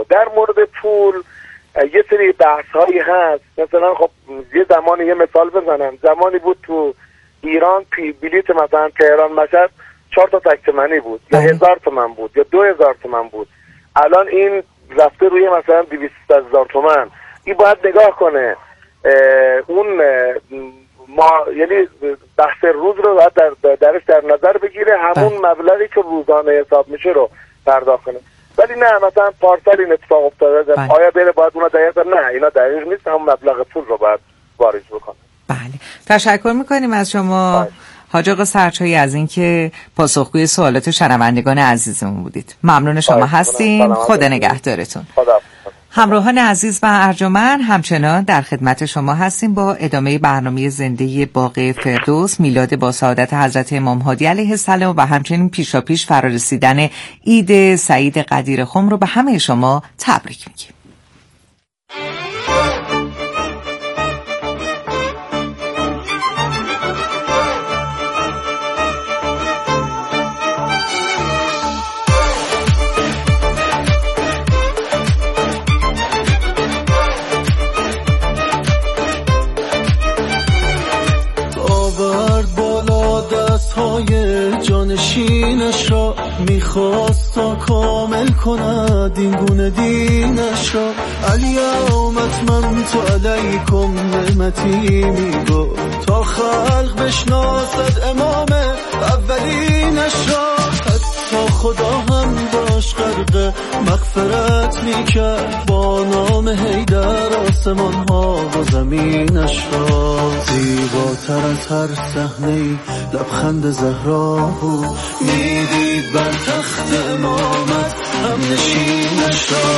در مورد پول یه سری بحث هایی هست. مثلا خب یه زمانی، یه مثال بزنم، زمانی بود تو ایران بلیت مثلا تهران مشهد 4 تا تک تومانی بود یا 1000 تومان بود یا 2000 تومان بود. الان این رفته روی مثلا 200,000 تومان. این باید نگاه کنه اون یعنی بحث روز رو باید درش در نظر بگیره، همون مبلغی که روزانه حساب میشه رو پرداخت کنه. ولی نه مثلا پارسال این اتفاق افتاده، آیا بره باید اونا دقیق؟ نه، اینا دقیق نیست، همون مبلغ پول رو باید واریز بکنه. بله، تشکر میکنیم از شما حاج آقا سرچایی از اینکه پاسخگوی سوالات شنوندگان عزیزمون بودید. ممنون شما هستیم. خدا نگهدارتون. همراهان عزیز و ارجمند، همچنان در خدمت شما هستیم با ادامه برنامه زنده باغ فردوس. میلاد با سعادت حضرت امام هادی علیه السلام و همچنین پیشاپیش فرارسیدن عید سعید قدیر خم رو به همه شما تبریک میگیم. جانشینش را میخواست تا کامل کند این گونه دینش را. الیوم اتممت علیکم نعمتی میگو تا خلق بشناسد امام اولینش را. حتی خدا هم باش غرق مغفرت میکرد با نام حیدر آسمان ها و زمینش را. زیباتر از هر صحنه‌ای لبخند زهرا بود، میدید بر تخت امامت هم نشینش را.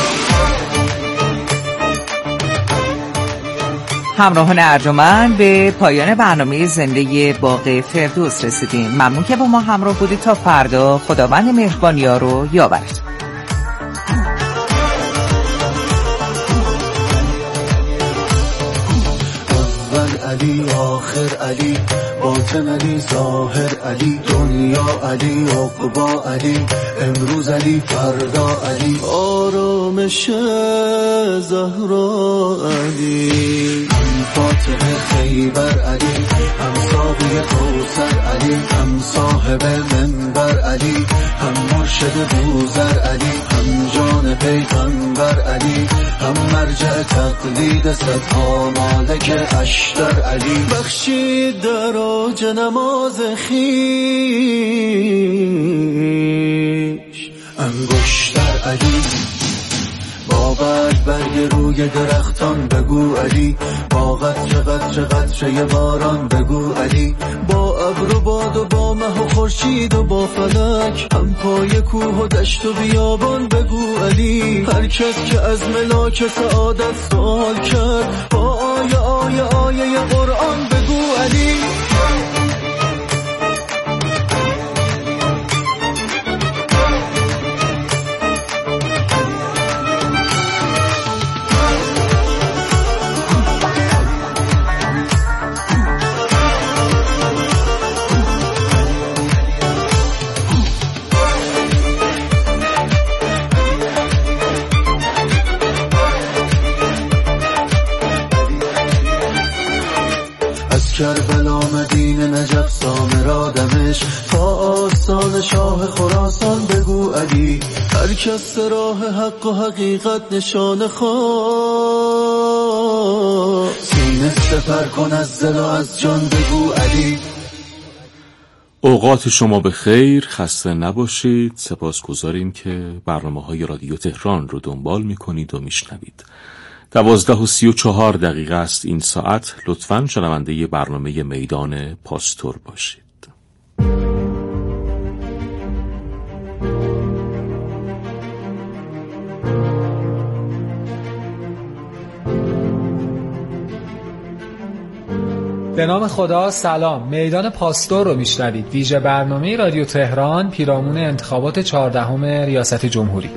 همراهان ارجمند، به پایان برنامه زنده باغ فردوس رسیدیم. ممنون که با ما همراه بودید. تا فردا خداوند مهربانی‌ها رو یاورد. اول علی، آخر علی، باطن علی، ظاهر علی، دنیا علی، عقبا علی، امروز علی، فردا علی، آرامش زهرا علی، هم فاتح خیبر علی، هم ساقی کوثر علی، هم صاحب منبر علی، هم مرشد بوذر علی، هم جان پیغمبر علی، هم مرجع تقلید صدها مالک اشتر علی. بخشید در اوج نماز خیش انگشتر علی، با برگ روی درختان بگو علی، با قطره باران بگو علی، با ابر و باد و با مه و خورشید و با فلک، هم پای کوه و دشت و بیابان بگو علی. هر کس که از ملاک سعادت سوال کرد با آیه قرآن بگو علی. کربلا، مدینه، نجف، سامرا، دمشق تا آستان شاه خراسان بگو علی. هر کس راه حق و حقیقت نشانه خواه، سینه سپر کن از دل و از جان بگو علی. اوقات شما به خیر، خسته نباشید. سپاسگزاریم که برنامه‌های رادیو تهران رو دنبال می‌کنید و میشنوید. 12:34 است این ساعت. لطفاً شنونده برنامه میدان پاستور باشید. به نام خدا. سلام، میدان پاستور رو میشنوید. ویژه برنامه رادیو تهران پیرامون انتخابات 14 ریاست جمهوری.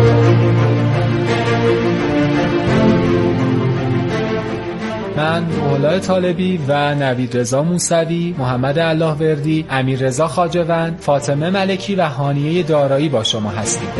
من الله طالبی و نوید رضا موسوی، محمد اللهوردی، امیر رضا خواجه‌وند، فاطمه ملکی و هانیه دارایی با شما هستیم.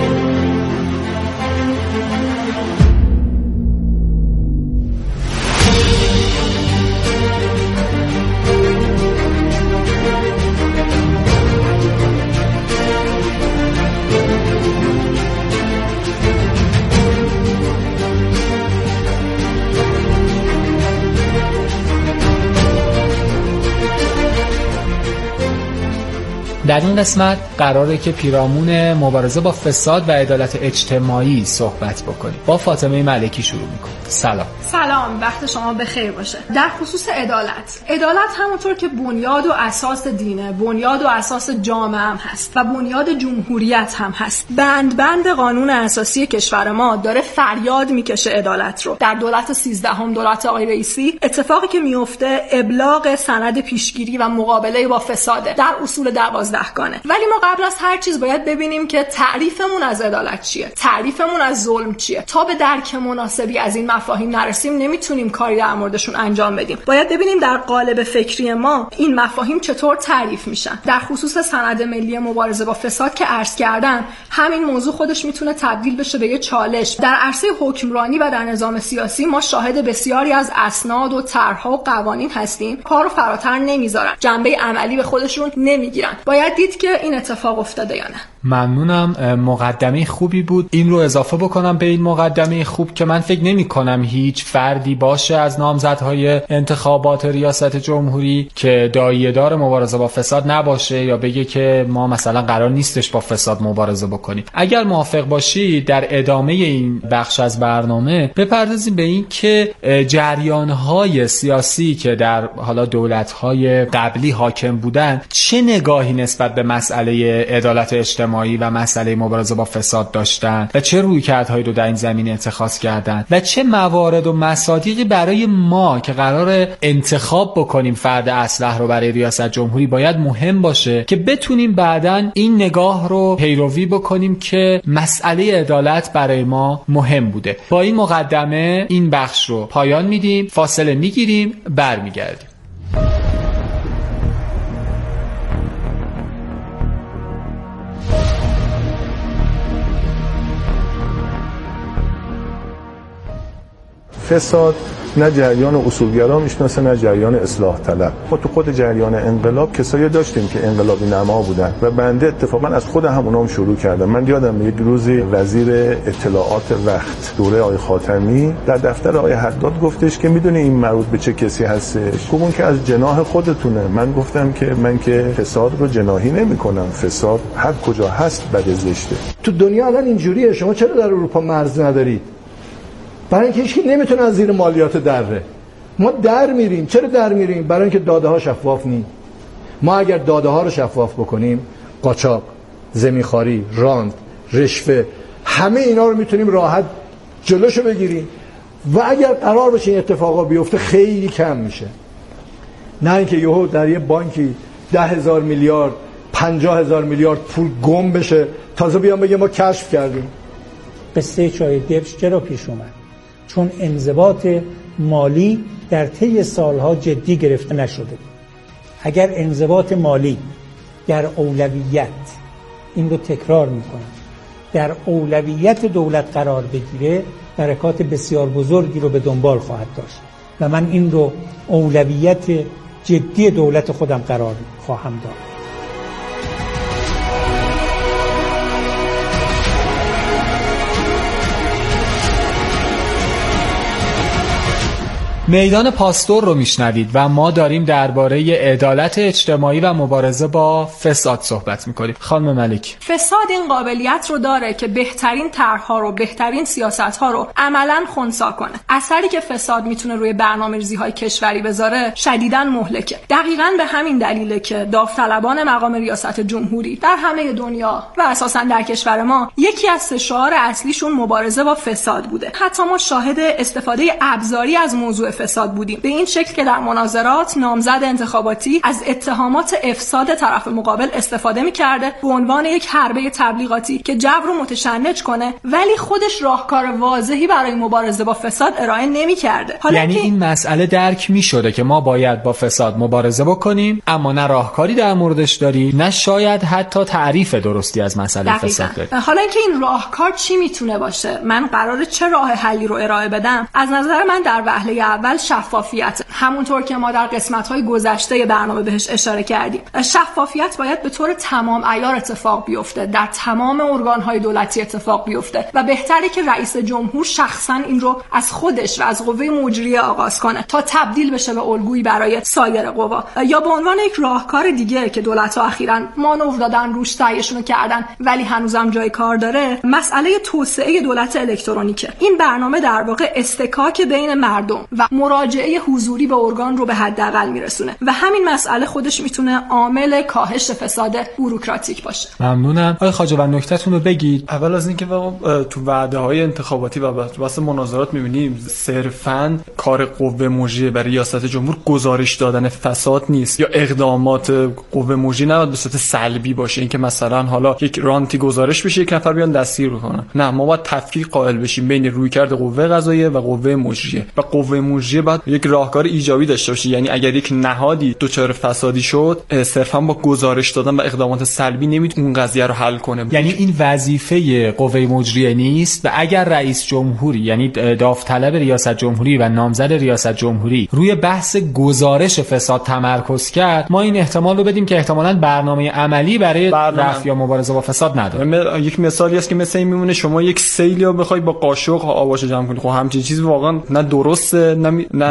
در این قسمت قراره که پیرامون مبارزه با فساد و عدالت اجتماعی صحبت بکنیم. با فاطمه ملکی شروع میکنیم. سلام. سلام، وقت شما بخیر باشه. در خصوص عدالت همونطور که بنیاد و اساس دینه، بنیاد و اساس جامعه هم هست و بنیاد جمهوریت هم هست. بند قانون اساسی کشور ما داره فریاد میکشه عدالت رو. در دولت 13 دولت آقای رئیسی اتفاقی که میفته ابلاغ سند پیشگیری و مقابله با فساده در اصول 12 گانه. ولی ما قبل از هر چیز باید ببینیم که تعریفمون از عدالت چیه، تعریفمون از ظلم چیه. تا به درک مناسبی از این مفاهیم نرسیم نمیتونیم کاری در موردشون انجام بدیم. باید ببینیم در قالب فکری ما این مفاهیم چطور تعریف میشن. در خصوص سند ملی مبارزه با فساد که عرض کردم، همین موضوع خودش میتونه تبدیل بشه به یه چالش. در عرصه حکمرانی و در نظام سیاسی ما شاهد بسیاری از اسناد و طرح‌ها و قوانین هستیم کارو فراتر نمیذارن، جنبه عملی به خودشون نمیگیرن. باید دید که این اتفاق افتاده یا نه. ممنونم. مقدمه خوبی بود. این رو اضافه بکنم به این مقدمه خوب که من فکر نمی کنم هیچ فردی باشه از نامزدهای انتخابات ریاست جمهوری که داعیه‌دار مبارزه با فساد نباشه یا بگه که ما مثلا قرار نیستش با فساد مبارزه بکنیم. اگر موافق باشی در ادامه این بخش از برنامه بپردازیم به این که جریان‌های سیاسی که در حالا دولت‌های قبلی حاکم بودن چه نگاهی نسبت به مسئله عدالت اجتماعی و مسئله مبارزه با فساد داشتن و چه رویکردهایی رو در این زمینه اتخاذ کردن و چه موارد و مصادیقی برای ما که قرار انتخاب بکنیم فرد اصلح رو برای ریاست جمهوری باید مهم باشه که بتونیم بعداً این نگاه رو پیروی بکنیم که مسئله عدالت برای ما مهم بوده. با این مقدمه این بخش رو پایان میدیم، فاصله میگیریم، برمیگردیم. فساد نه جریان اصولگرا میشناسه نه جریان اصلاح طلب. ما تو خود جریان انقلاب کسایی داشتیم که انقلابی نما بودن و بنده اتفاقا از خود همونام شروع کردم. من یادم یک روزی وزیر اطلاعات وقت دوره آقای خاتمی در دفتر آقای حداد گفتش که میدونی این مربوط به چه کسی هستش؟ گفتن که از جناح خودتونه. من گفتم که من که فساد رو جناحی نمی‌کنم، فساد هر کجا هست بد زشته. تو دنیا الان اینجوریه. شما چرا در اروپا مرز ندارید؟ برای اینکه هیچ کی نمیتونه از زیر مالیات دره. ما در میریم. چرا در میریم؟ برای اینکه داده ها شفاف نیست. ما اگر داده ها رو شفاف بکنیم، قاچاق، زمینخواری، راند، رشوه، همه اینا رو میتونیم راحت جلوشو بگیریم و اگر قرار باشه این اتفاقا بیفته خیلی کم میشه. نه اینکه یهو در یه بانکی 10,000 میلیارد 50,000 میلیارد پول گم بشه تازه بیان بگه ما کشف کردیم. قصه چای دبش چرا پیش اومد؟ چون انضباط مالی در طی سالها جدی گرفته نشده. اگر انضباط مالی در اولویت، این رو تکرار میکنم، در اولویت دولت قرار بگیره برکات بسیار بزرگی رو به دنبال خواهد داشت و من این رو اولویت جدی دولت خودم قرار خواهم داد. میدان پاستور رو میشنوید و ما داریم درباره عدالت اجتماعی و مبارزه با فساد صحبت میکنیم. خانم ملک، فساد این قابلیت رو داره که بهترین طرح‌ها رو، بهترین سیاست‌ها رو عملاً خنثی کنه. اثری که فساد میتونه روی برنامه‌ریزی‌های کشوری بذاره شدیداً مهلکه. دقیقاً به همین دلیله که داوطلبان مقام ریاست جمهوری در همه دنیا و اساساً در کشور ما یکی از 3 شعار اصلیشون مبارزه با فساد بوده. حتی ما شاهد استفاده ابزاری از موضوع فساد بودیم، به این شکل که در مناظرات نامزد انتخاباتی از اتهامات افساد طرف مقابل استفاده می‌کرده به عنوان یک حربه تبلیغاتی که جو رو متشنج کنه، ولی خودش راهکار واضحی برای مبارزه با فساد ارائه نمی‌کرده. یعنی این مسئله درک می‌شده که ما باید با فساد مبارزه بکنیم، اما نه راهکاری در موردش داریم، نه شاید حتی تعریف درستی از مسئله فساد داریم. حالا اینکه این راهکار چی میتونه باشه، من قراره چه راه حلی رو ارائه بدم؟ از نظر من در وهله اول شفافیت، همونطور که ما در قسمت‌های گذشته برنامه بهش اشاره کردیم. شفافیت باید به طور تمام عیار اتفاق بیفته، در تمام ارگان‌های دولتی اتفاق بیفته و بهتره که رئیس جمهور شخصاً این رو از خودش و از قوه مجریه آغاز کنه تا تبدیل بشه به الگویی برای سایر قوا. یا به عنوان یک راهکار دیگه که دولت‌ها اخیراً مانور دادن، روش سعیشون کردن ولی هنوزم جای کار داره، مسئله توسعه دولت الکترونیکه. این برنامه در واقع استکاک بین مردم و مراجعه حضوری به ارگان رو به حداقل میرسونه و همین مسئله خودش میتونه عامل کاهش فساد بوروکراتیک باشه. ممنونم. آقای خواجه‌وند نکته‌تون رو بگید. اول از اینکه تو وعده‌های انتخاباتی و واسه مناظرات می‌بینیم صرفاً کار قوه مجریه برای ریاست جمهور گزارش دادن فساد نیست یا اقدامات قوه مجریه نباید به صورت سلبی باشه، اینکه مثلا حالا یک رانتی گزارش بشه یک نفر بیان دستگیر کنن. نه، ما باید تفکیک قائل بشیم بین رویکرد قوه قضاییه و قوه مجریه و قوه مجریه باید یک راهکار ایجابی داشته باشه. یعنی اگر یک نهادی دچار فسادی شد، صرفا با گزارش دادن و اقدامات سلبی نمیتونه اون قضیه رو حل کنه. یعنی این وظیفه قوه مجریه نیست و اگر رئیس جمهوری یعنی داوطلب ریاست جمهوری و نامزد ریاست جمهوری روی بحث گزارش فساد تمرکز کرد، ما این احتمال رو بدیم که احتمالاً برنامه عملی برای رفع یا مبارزه با فساد نداره. یک مثالی است که مثلا این میمونه شما یک سیلی رو بخوای با قاشق آباشو جمع کنی، خب همچین چیزی واقعا نه درسته نه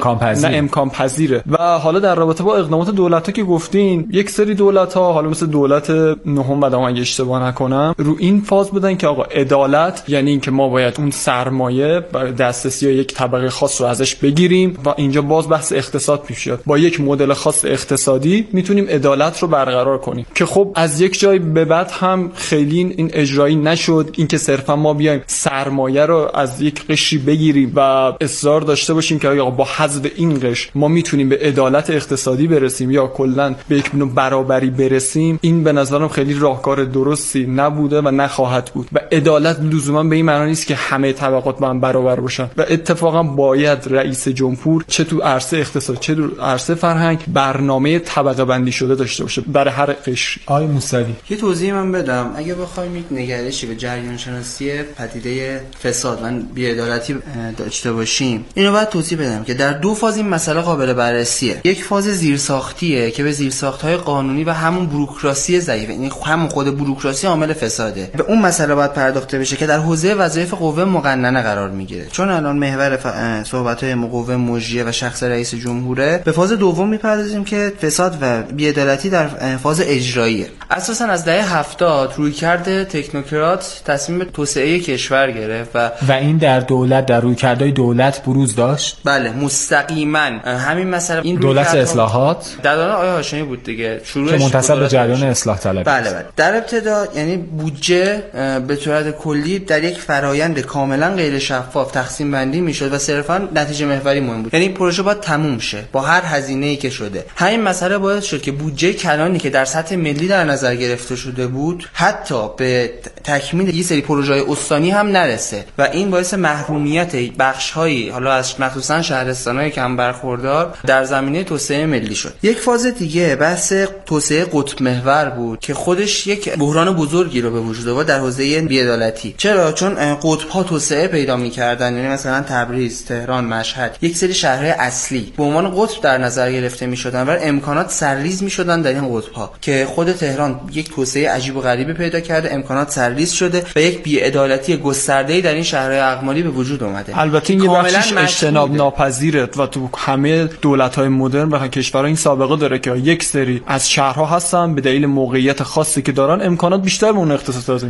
امکان پذیره. و حالا در رابطه با اقدامات دولت‌ها که گفتین، یک سری دولت‌ها حالا مثل دولت نهم بعد اگه اشتباه نکنم رو این فاز بودن که آقا عدالت یعنی این که ما باید اون سرمایه دسترسی یک طبقه خاص رو ازش بگیریم و اینجا باز بحث اقتصاد پیش میاد. با یک مدل خاص اقتصادی میتونیم عدالت رو برقرار کنیم که خب از یک جای به بعد هم خیلی این اجرایی نشد. اینکه صرفا ما بیایم سرمایه رو از یک قشری بگیریم و اصرار داشته باشیم که آقا با حذف این قشر ما میتونیم به عدالت اقتصادی برسیم یا کلا به یک نوع برابری برسیم، این به نظرم خیلی راهکار درستی نبوده و نخواهد بود. و عدالت لزوما به این معنی نیست که همه طبقات با هم برابر باشن و اتفاقا باید رئیس جمهور چه تو عرصه اقتصاد چه تو عرصه فرهنگ برنامه طبقه بندی شده داشته باشه برای هر قشری. آقای موسوی یه توضیح من بدم. اگه بخوایم یک نگرشی به جریان شناسی پدیده فساد و بی‌عدالتی داشته باشیم، اینو باید توضیح بدم که در دو فاز این مسئله قابل بررسیه. یک فاز زیرساختیه که به زیرساخت‌های قانونی و همون بوروکراسی ضعیف، یعنی همون خود بوروکراسی عامل فساده. به اون مسئله باید پرداخته بشه که در حوزه وظایف قوه مقننه قرار میگیره. چون الان محور صحبت‌های قوه مجریه و شخص رئیس جمهوره، به فاز دوم میپردازیم که فساد و بی‌عدالتی در فاز اجراییه. اساساً از دهه 70 رویکرد تکنوکرات تصمیم به توسعه کشور گرفت و این در دولت در رویکردهای دولت بروز داشت. بله مستقیما همین مسئله این دولت اصلاحات در دوران آقای هاشمی بود دیگه، شروعش که منتسب به جریان اصلاح طلبی. بله. در ابتدا یعنی بودجه به صورت کلی در یک فرایند کاملا غیر شفاف تقسیم بندی میشد و صرفا نتیجه محوری مهم بود. یعنی پروژه باید تموم شه با هر هزینه‌ای که شده. همین مسئله باعث شد که بودجه کلانی که در سطح ملی در نظر گرفته شده بود حتی به تکمیل یه سری پروژه‌های استانی هم نرسه و این باعث محرومیت بخش‌هایی حالا از مخصوصا شهرستان‌های کم برخوردار در زمینه توسعه ملی شد. یک فاز دیگه بحث توسعه قطب محور بود که خودش یک بحران بزرگی رو به وجود آورد در حوزه بی‌عدالتی. چرا؟ چون قطب‌ها توسعه پیدا می‌کردن، یعنی مثلا تبریز، تهران، مشهد، یک سری شهرهای اصلی به عنوان قطب در نظر گرفته می‌شدن و امکانات سرریز می‌شدن در این قطب‌ها که خود تهران یک توسعه عجیب و غریبی پیدا کرده، امکانات سرریز شده و یک بی‌عدالتی گسترده‌ای در این شهرهای اقمالی به وجود اومده. البته این بخشش اجتناب ناپذیره و تو همه دولت‌های مدرن و کشورها این سابقه داره که یک سری از شهرها هستن به دلیل موقعیت خاصی که دارن امکانات بیشتر به اون اختصاص داده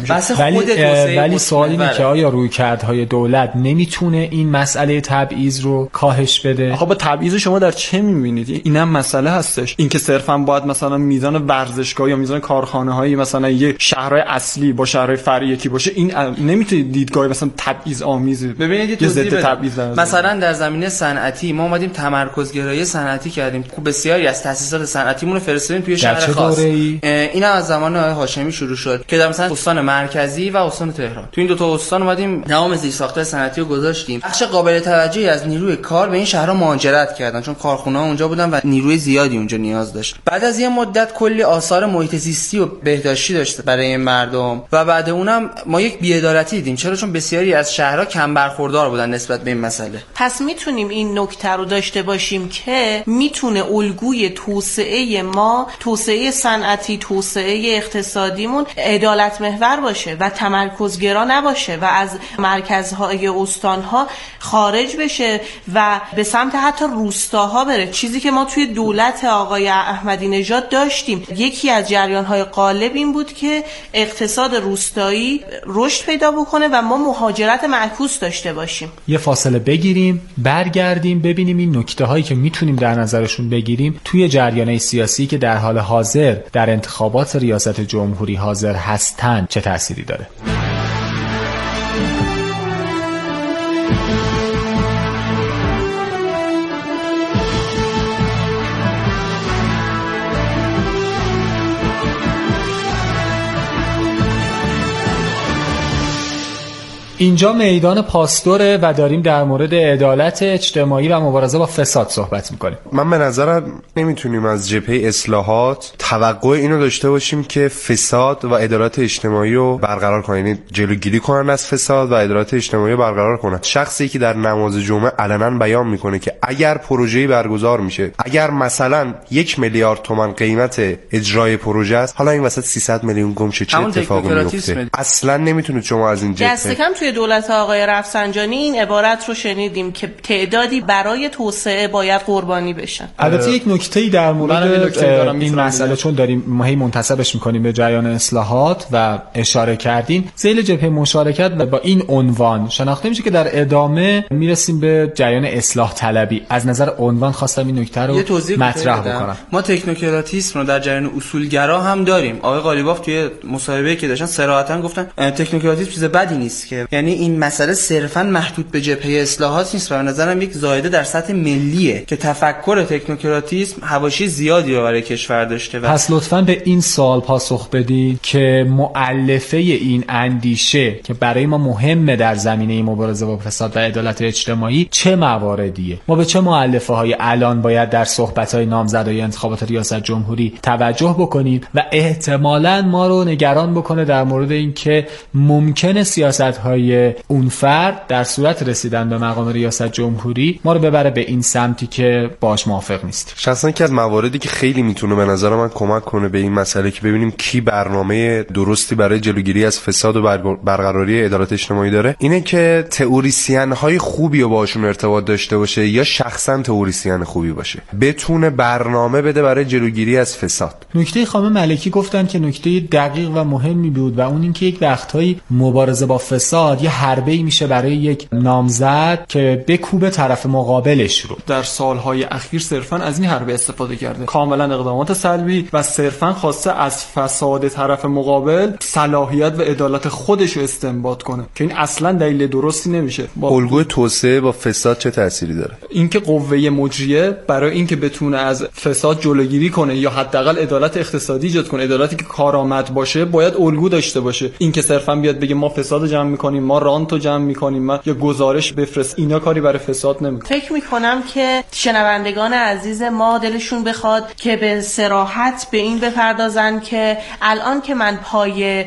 میشه. ولی سوال اینه که آیا رویکردهای دولت نمیتونه این مسئله تبعیض رو کاهش بده؟ خب تبعیض شما در چه می‌بینید؟ اینم مسئله هستش. اینکه صرفاً باید مثلا میزان ورزشگاه یا میزان کارخانه‌های مثلا یک شهرهای اصلی با شهرهای فرعی یکی باشه، این نمیتونه دیدگاه مثلا تبعیض آمیز. ببینید مثلا در زمینه زمینه صنعتی ما اومدیم تمرکزگرایی صنعتی کردیم. خب بسیاری از تأسیسات صنعتیمون رو فرستادیم توی شهر خاص. این از زمان آقای هاشمی شروع شد که در مثلا استان مرکزی و استان تهران، تو این دو تا استان اومدیم تمام زیرساخت‌های صنعتی رو گذاشتیم. بخش قابل توجهی از نیروی کار به این شهرها مهاجرت کردن چون کارخونه‌ها اونجا بودن و نیروی زیادی اونجا نیاز داشت. بعد از یه مدت کلی آثار محیط زیستی و بهداشتی داشت برای این مردم و بعد اونم ما یک بی‌عدالتی دیدیم. چرا؟ چون بسیاری از شهرها کم برخوردار بودن نسبت به این مسئله. پس میتونیم این نکته رو داشته باشیم که میتونه الگوی توسعه ما، توسعه صنعتی، توسعه اقتصادیمون عدالت محور باشه و تمرکزگرا نباشه و از مرکزهای استانها خارج بشه و به سمت حتی روستاها بره، چیزی که ما توی دولت آقای احمدی نژاد داشتیم. یکی از جریان‌های غالب این بود که اقتصاد روستایی رشد پیدا بکنه و ما مهاجرت معکوس داشته باشیم. یه فاصله بگیریم، برگردیم ببینیم این نکته هایی که میتونیم در نظرشون بگیریم توی جریان‌های سیاسی که در حال حاضر در انتخابات ریاست جمهوری حاضر هستن چه تأثیری داره. اینجا میدان پاستوره و داریم در مورد عدالت اجتماعی و مبارزه با فساد صحبت میکنیم. من به نظرم نمیتونیم از جبهه اصلاحات توقع اینو داشته باشیم که فساد و عدالت اجتماعی رو برقرار کنن، یعنی جلوگیری کنن از فساد و عدالت اجتماعی رو برقرار کنن. شخصی که در نماز جمعه علنا بیان میکنه که اگر پروژه‌ای برگزار میشه، اگر مثلا 1 میلیارد تومان قیمت اجرای پروژه است، حالا این وسط 300 میلیون گم شه، چه اتفاقی میفته؟ اصلا نمیتونید شما از این جبهه دولت آقای رفسنجانی این عبارت رو شنیدیم که تعدادی برای توسعه باید قربانی بشن. البته یک نکته‌ای در مورد این مسئله چون داریم ما هی منتسبش می‌کنیم به جریان اصلاحات و اشاره کردین، ذیل جبهه مشارکت با این عنوان شناخته میشه که در ادامه میرسیم به جریان اصلاح طلبی. از نظر عنوان خواستم این نکته رو مطرح بکنم. ما تکنوکراتیسم رو در جریان اصولگرا هم داریم. آقای قالیباف توی مصاحبه‌ای که داشتن صراحتاً گفتن تکنوکراتیسم چیز بدی نیست، که یعنی این مسئله صرفاً محدود به جبهه اصلاحات نیست و به نظرم یک زایده در سطح ملیه که تفکر تکنوکراتیسم حواشی زیادی رو برای کشور داشته. پس لطفاً به این سوال پاسخ بدید که مؤلفه این اندیشه که برای ما مهمه در زمینه مبارزه با فساد و عدالت اجتماعی چه مواردیه؟ ما به چه مؤلفه‌های الان باید در صحبت‌های نامزدای انتخابات ریاست جمهوری توجه بکنیم و احتمالاً ما رو نگران بکنه در مورد اینکه ممکنه سیاست‌های اون فرد در صورت رسیدن به مقام ریاست جمهوری ما رو ببره به این سمتی که باش موافق نیست. شخصا که از مواردی که خیلی میتونه به نظر من کمک کنه به این مسئله که ببینیم کی برنامه درستی برای جلوگیری از فساد و برقراری عدالت اجتماعی داره، اینه که تئوریسین های خوبی رو باشون ارتباط داشته باشه یا شخصا تئوریسین خوبی باشه، بتونه برنامه بده برای جلوگیری از فساد. نکته خانم ملکی گفتن که نکته دقیق و مهمی بود و اون اینکه یک وقتایی مبارزه با فساد یه حربه‌ای میشه برای یک نامزد که بکوبه طرف مقابلش رو. در سالهای اخیر صرفاً از این حربه استفاده کرده، کاملا اقدامات سلبی و صرفاً خواسته از فساد طرف مقابل صلاحیت و عدالت خودش رو استنباط کنه که این اصلا دلیل درستی نمیشه. الگوی توسعه با فساد چه تأثیری داره؟ اینکه قوه مجریه برای اینکه بتونه از فساد جلوگیری کنه یا حداقل عدالت اقتصادی ایجاد کنه، عدالتی که کارآمد باشه، باید الگو داشته باشه. اینکه صرفاً بیاد بگه ما فساد جمع می‌کنیم، ما رانتو جمع می‌کنیم یا گزارش بفرست، اینا کاری برای فساد نمی‌کنه. فکر می‌کنم که شنوندگان عزیز ما دلشون بخواد که به صراحت به این بپردازن که الان که من پای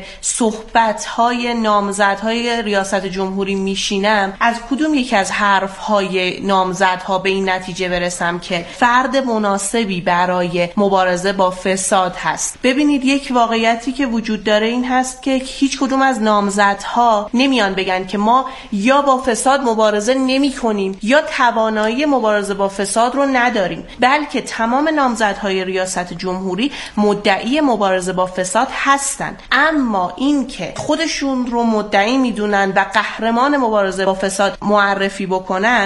صحبت‌های نامزدهای ریاست جمهوری میشینم، از کدوم یکی از حرف‌های نامزدها به این نتیجه برسم که فرد مناسبی برای مبارزه با فساد هست؟ ببینید، یک واقعیتی که وجود داره این هست که هیچ کدوم از نامزدها نمیان بگن که ما یا با فساد مبارزه نمی کنیم یا توانایی مبارزه با فساد رو نداریم، بلکه تمام نامزدهای ریاست جمهوری مدعی مبارزه با فساد هستن، اما این که خودشون رو مدعی میدونن و قهرمان مبارزه با فساد معرفی بکنن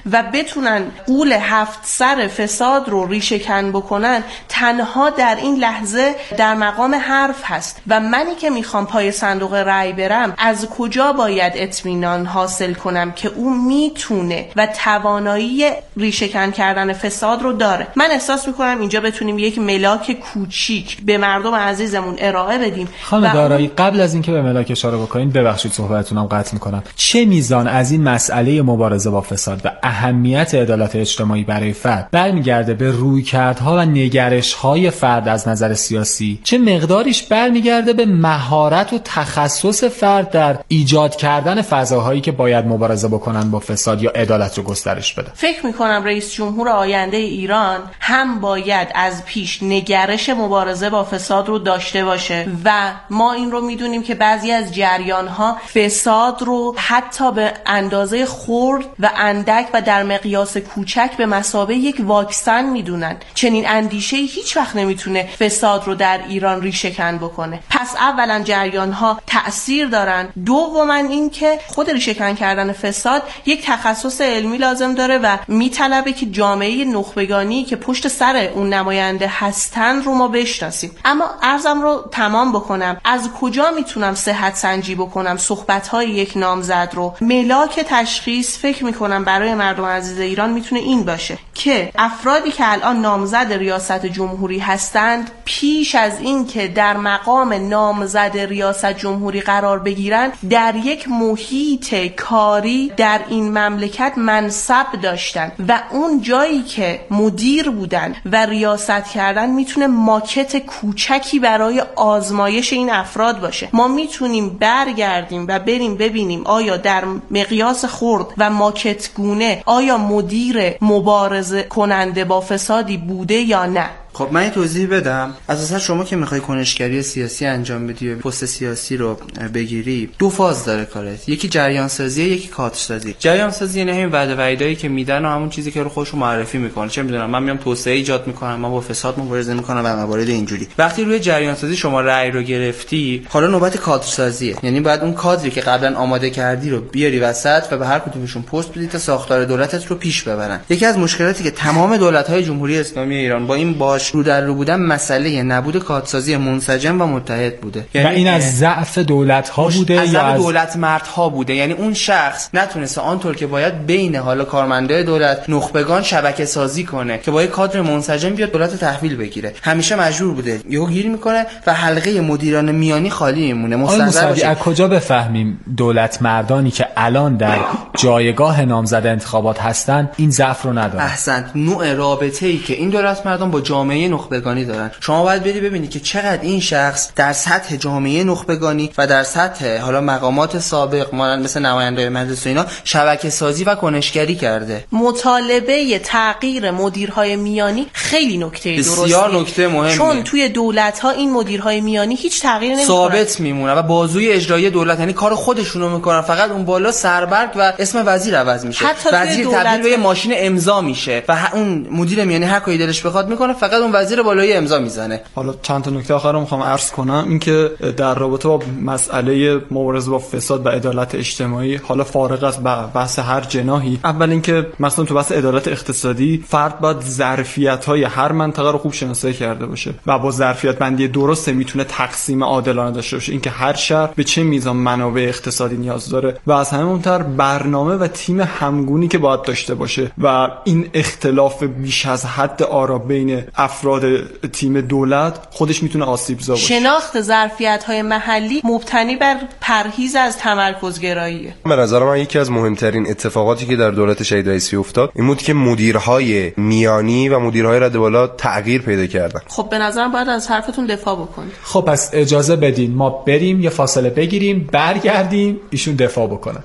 و بتونن غول 7 سر فساد رو ریشه کن بکنن، تنها در این لحظه در مقام حرف هست. و منی که میخوام پای صندوق رأی برم، از کجا باید اطمینان حاصل کنم که او میتونه و توانایی ریشه کن کردن فساد رو داره؟ من احساس میکنم اینجا بتونیم یک ملاک کوچیک به مردم عزیزمون ارائه بدیم. خانم دارایی، قبل از اینکه به ملاک اشاره بکنین، ببخشید صحبتتونم قطع میکنم، چه میزان از این مسئله مبارزه با فساد و اهمیت عدالت اجتماعی برای فرد برمیگرده به رویکردها و نگرش‌های فرد از نظر سیاسی، چه مقداریش برمیگرده به مهارت و تخصص فرد در ایجاد کردن فضاهایی که باید مبارزه بکنن با فساد یا عدالت رو گسترش بدن؟ فکر میکنم رئیس جمهور آینده ایران هم باید از پیش نگرش مبارزه با فساد رو داشته باشه و ما این رو میدونیم که بعضی از جریان‌ها فساد رو حتی به اندازه خرد و اندک و در مقیاس کوچک به مثابه یک واکسن میدونن. چنین اندیشه‌ای هیچ وقت نمیتونه فساد رو در ایران ریشه کن بکنه. پس اولا جریان‌ها تأثیر دارن، دوما این که خود ریشه کن کردن فساد یک تخصص علمی لازم داره و میطلبه که جامعه نخبگانی که پشت سر اون نماینده هستن رو ما بشناسیم. اما عرضم رو تمام بکنم، از کجا میتونم صحت سنجی بکنم صحبت‌های یک نامزد رو؟ ملاک تشخیص فکر میکنم برای مردم عزیز ایران میتونه این باشه که افرادی که الان نامزد ریاست جمهوری هستند، پیش از این که در مقام نامزد ریاست جمهوری قرار بگیرن، در یک محیط کاری در این مملکت منصب داشتن و اون جایی که مدیر بودن و ریاست کردن میتونه ماکت کوچکی برای آزمایش این افراد باشه. ما میتونیم برگردیم و بریم ببینیم آیا در مقیاس خرد و ماکت گونه آیا مدیر مبارزه کننده با فسادی بوده یا نه. خب من توضیح بدم. اساسا شما که میخوای کنشگری سیاسی انجام بدی و پست سیاسی رو بگیری، دو فاز داره کارت. یکی جریان سازی، یکی کادر سازی. جریان سازی یعنی همین وعده وعیدایی که میدن و همون چیزی که رو خودشون معرفی میکنن. چه میدونم من میام توسعه ایجاد میکنم، من با فساد مبارزه میکنم و موارد اینجوری. وقتی روی جریان سازی شما رأی رو گرفتی، حالا نوبت کادر سازیه. یعنی باید اون کادری که قبلا آماده کردی رو بیاری وسط و به هر کدومشون پست بدی تا ساختار دولتت رو پیش ببرن. یکی از مشکلاتی که تمام دولت‌های جمهوری اسلامی ایران با این باش رو در رو بودن، مسئله نبود کادرسازی منسجم و متحد بوده. یعنی و این از ضعف دولت‌ها بوده یا از دولت مردها بوده. یعنی اون شخص نتونسته آنطور که باید بین حالا کارمندای دولت، نخبگان شبکه سازی کنه که با یک کادر منسجم بیاد دولت تحویل بگیره. همیشه مجبور بوده یهو گیر میکنه و حلقه مدیران میانی خالی میمونه. مستحضر باشید از کجا بفهمیم دولت مردانی که الان در جایگاه نامزد انتخابات هستن این ضعف رو ندارن؟ احسنت. نوع رابطه‌ای که این دولت مردان با جامعه نخبگانی دارن، شما باید ببینید که چقدر این شخص در سطح جامعه نخبگانی و در سطح حالا مقامات سابق مانند مثل نمایندگان مجلس و اینا شبکه سازی و کنشگری کرده. مطالبه تغییر مدیرهای میانی خیلی نکته درستیه، بسیار نکته مهمه، چون توی دولت‌ها این مدیرهای میانی هیچ تغییری نمی‌کنن، ثابت میمونه و بازوی اجرایی دولت، یعنی کار خودشونو میکنن، فقط اون بالا سربرگ و اسم وزیر عوض میشه، وزیر تبدیل به ماشین امضا میشه و اون مدیر میانی هر کاری دلش بخواد میکنه، فقط اون وزیر بالایی امضا میزنه. حالا چند تا نکته آخر رو میخوام عرض کنم، اینکه در رابطه با مسئله مبارزه با فساد و عدالت اجتماعی، حالا فارغ از بحث هر جناحی، اول اینکه مثلا تو بحث عدالت اقتصادی فرد باید ظرفیت‌های هر منطقه رو خوب شناسایی کرده باشه و با ظرفیت بندی درست میتونه تقسیم عادلانه داشته باشه، اینکه هر شهر به چه میزان منابع اقتصادی نیاز داره و از همه مهمتر برنامه و تیم همگونی که باید داشته باشه و این اختلاف بیش از حد آرا بین افراد تیم دولت خودش میتونه آسیب‌زا باشه. شناخت ظرفیت‌های محلی مبتنی بر پرهیز از تمرکزگراییه. به نظر من یکی از مهمترین اتفاقاتی که در دولت شهید رئیسی افتاد این بود که مدیرهای میانی و مدیرهای رده بالا تغییر پیدا کردن. خب به نظرم باید از حرفتون دفاع بکنید. خب پس اجازه بدین ما بریم یه فاصله بگیریم، برگردیم ایشون دفاع بکنن.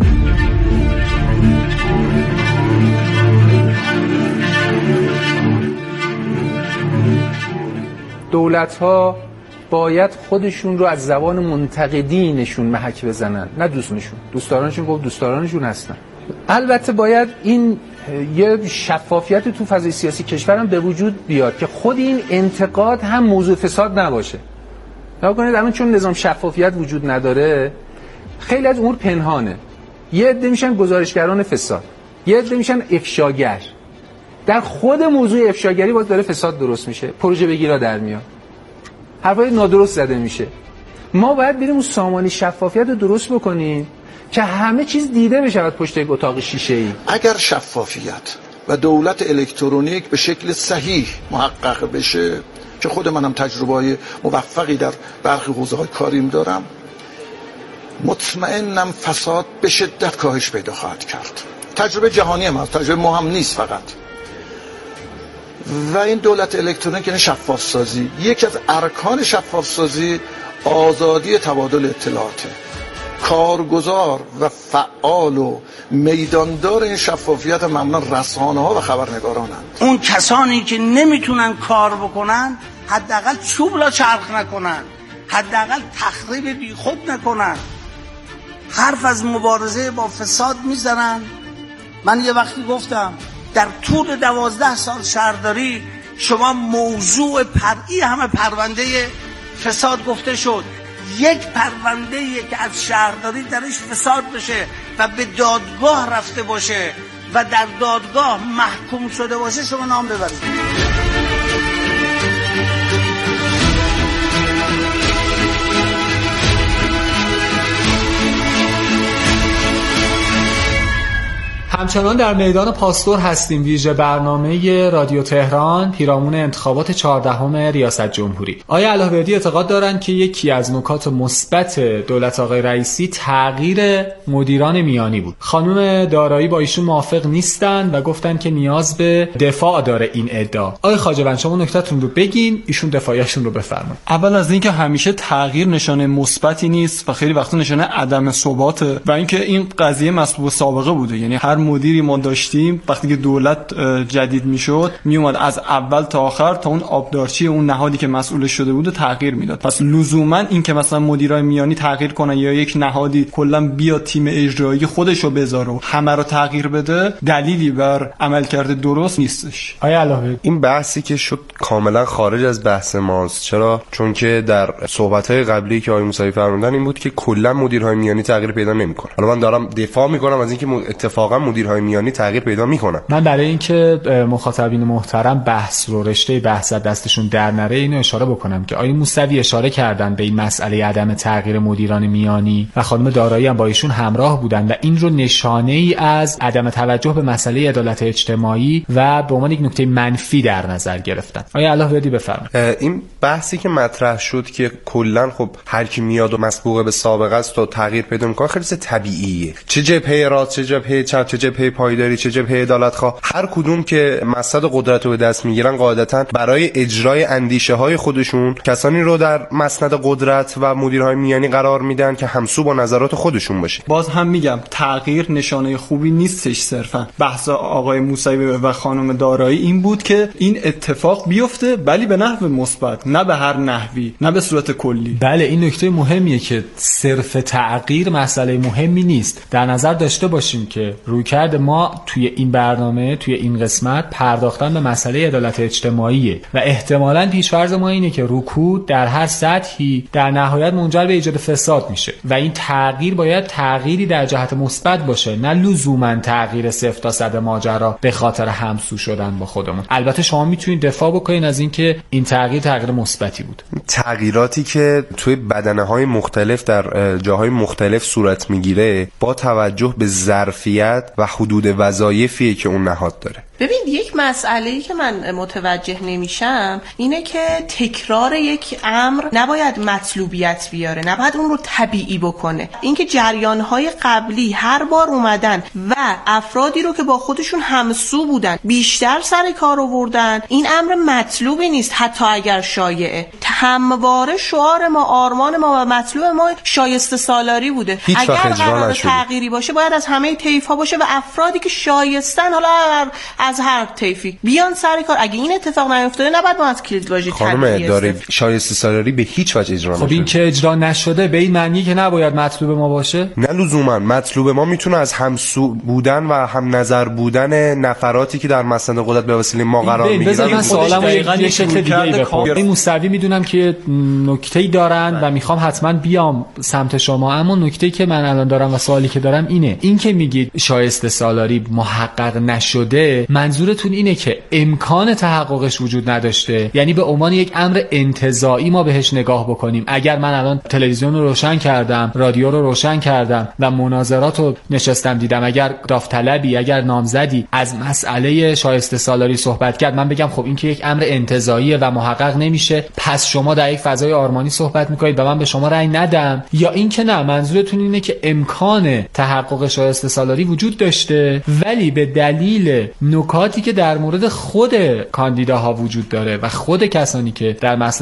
دولت‌ها باید خودشون رو از زبان منتقدینشون محک بزنن، نه دوستدارانشون گفت دوستدارانشون هستن. البته باید این یه شفافیت تو فضای سیاسی کشورم به وجود بیاد که خود این انتقاد هم موضوع فساد نباشه. نگاه کنید الان چون نظام شفافیت وجود نداره، خیلی از امور پنهانه. یه عده میشن گزارشگران فساد، یه عده میشن افشاگر. در خود موضوع افشاگری باز داره فساد درست میشه، پروژه بگیرا در میاد، حرفای نادرست زده میشه. ما باید بریم اون سامانی شفافیت رو درست بکنیم که همه چیز دیده بشه پشت یک اتاق شیشه‌ای. اگر شفافیت و دولت الکترونیک به شکل صحیح محقق بشه، که خود منم تجربه‌های موفقی در برخی حوزه‌های کاریم دارم، مطمئنم فساد به شدت کاهش پیدا خواهد کرد. تجربه جهانی هم هست، تجربه ما هم نیست فقط. و این دولت الکترونیک یعنی شفاف سازی. یکی از ارکان شفاف سازی آزادی تبادل اطلاعاته. کارگزار و فعال و میداندار این شفافیت معمولا رسانه‌ها و خبرنگارانند. اون کسانی که نمیتونن کار بکنن حداقل چوب لا چرخ نکنن، حداقل تخریب بیخود نکنن، حرف از مبارزه با فساد میزنن. من یه وقتی گفتم در طول 12 سال شهرداری شما موضوع فرعی همه پرونده فساد گفته شد، یک پرونده که از شهرداری درش فساد بشه و به دادگاه رفته باشه و در دادگاه محکوم شده باشه شما نام ببرید. همچنان در میدان پاستور هستیم. ویژه برنامه رادیو تهران پیرامون انتخابات 14 ریاست جمهوری. آقای علاوردی اعتقاد دارند که یکی از نکات مثبت دولت آقای رئیسی تغییر مدیران میانی بود. خانم دارایی با ایشون موافق نیستن و گفتن که نیاز به دفاع داره این ادعا. آقای خواجه‌بند شما نکته‌تون رو بگین، ایشون دفاعیشون رو بفرمایید. اول از اینکه همیشه تغییر نشانه مثبتی نیست و خیلی وقتا نشانه عدم ثباته و اینکه این قضیه مسبوق سابقه بوده. یعنی هر مدیری ما داشتیم وقتی که دولت جدید میشد میومد از اول تا آخر تا اون آبدارچی اون نهادی که مسئول شده بود تغییر میداد. پس لزوما این که مثلا مدیرای میانی تغییر کنن یا یک نهادی کلا بیا تیم اجرایی خودشو بذاره و همه رو تغییر بده دلیلی بر عملکرد درست نیستش. آیا علاوه این بحثی که شد کاملا خارج از بحث ماست. چرا؟ چون که در صحبت‌های قبلی که آقای موسوی فرمودن این بود که کلا مدیرهای میانی تغییر پیدا نمیکنن. حالا من دارم دفاع میکنم از اینکه اتفاقا مدیرهای میانی تغییر پیدا میکنن. من برای اینکه مخاطبین محترم بحث رو رشته بحث دستشون در نره اینو اشاره بکنم که آقای موسوی اشاره کردن به این مسئله عدم تغییر مدیران میانی و خانم دارایی هم با ایشون همراه بودن و این رو نشانه ای از عدم توجه به مسئله عدالت اجتماعی و به عنوان یک نکته منفی در نظر گرفتن. آقای علاوردی بفرمایید. این بحثی که مطرح شد که کلا خب هر کی میاد و مسبوق به سابقه است و تغییر پیدا میکنه خیلی طبیعیه. چه جبهه راست، چه جبهه چپ، چه جبهه پایداری، چه جبهه عدالت‌خواه، هر کدوم که مقصد قدرت رو به دست میگیرن قاعدتاً برای اجرای اندیشه‌های خودشون کسانی رو در مسند قدرت و مدیرهای میانی قرار میدن که همسو با نظرات خودشون باشه. باز هم میگم تغییر نشانه خوبی نیستش. صرفا بحث آقای موسوی و خانم دارایی این بود که این اتفاق بیفته ولی به نحو مثبت، نه به هر نحوی، نه به صورت کلی. بله این نکته مهمیه که صرف تغییر مسئله مهمی نیست. در نظر داشته باشیم که رویکرد ما توی این برنامه توی این قسمت پرداختن به مسئله عدالت اجتماعیه و احتمالاً پیش‌فرض ما اینه که رکود در هر سطحی در نهایت منجر به ایجاد فساد میشه و این تغییر باید تغییری در جهت مثبت باشه، نه لزوما تغییر 0 تا 100 ماجرا به خاطر همسو شدن با خودمون. البته شما میتونید دفاع بکنین از اینکه این تغییر مثبتی بود. تغییراتی که توی بدنه‌های مختلف در جاهای مختلف صورت میگیره با توجه به ظرفیت و حدود وظایفی که اون نهاد داره. ببین یک مسئله‌ای که من متوجه نمیشم اینه که تکرار یک امر نباید مطلوبیت بیاره، نباید اون رو طبیعی بکنه. اینکه جریان‌های قبلی هر بار اومدن و افرادی رو که با خودشون همسو بودن بیشتر سر کار آوردن، این امر مطلوبی نیست حتی اگر شایعه. همواره شعار ما، آرمان ما و مطلوب ما شایسته سالاری بوده. اگر قرار تغییری باشه باید از همه طیف‌ها باشه و افرادی که شایستن حالا از هر طیفی بیان سر کار. اگه این اتفاق نیفتاده نباید ما از کلیدواژه خانم داره شایسته سالاری به هیچ وجه اجرا نشده. خب این که اجرا نشده به این معنی که نباید مطلوب ما باشه؟ نه لزوما. مطلوب ما میتونه از همسو بودن و هم نظر بودن نفراتی که در مسند قدرت به وسیله ما قرار میگیرن. من سوالمو یه شکل دیگه بپرسم. این موسوی میدونم که نکته‌ای دارن و میخوام حتما بیام سمت شما، اما نکته‌ای که من الان دارم و سوالی که دارم اینه، این که میگید شایسته سالاری محقق نشده، منظورتون اینه که امکان تحققش وجود نداشته؟ یعنی به عنوان یک امر انتزاعی ما بهش نگاه بکنیم؟ اگر من الان تلویزیون رو روشن کردم، رادیو رو روشن کردم و مناظرات رو نشستم دیدم، اگر داوطلبی، اگر نامزدی از مسئله شایسته سالاری صحبت کرد، من بگم خب این که یک امر انتزاعیه و محقق نمیشه، پس شما در یک فضای آرمانی صحبت میکنید و من به شما رأی ندم؟ یا این که نه، منظورتون اینه که امکان تحقق شایسته سالاری وجود داشته ولی به دلیل نکاتی که در مورد خود کاندیداها وجود داره و خود کسانی که در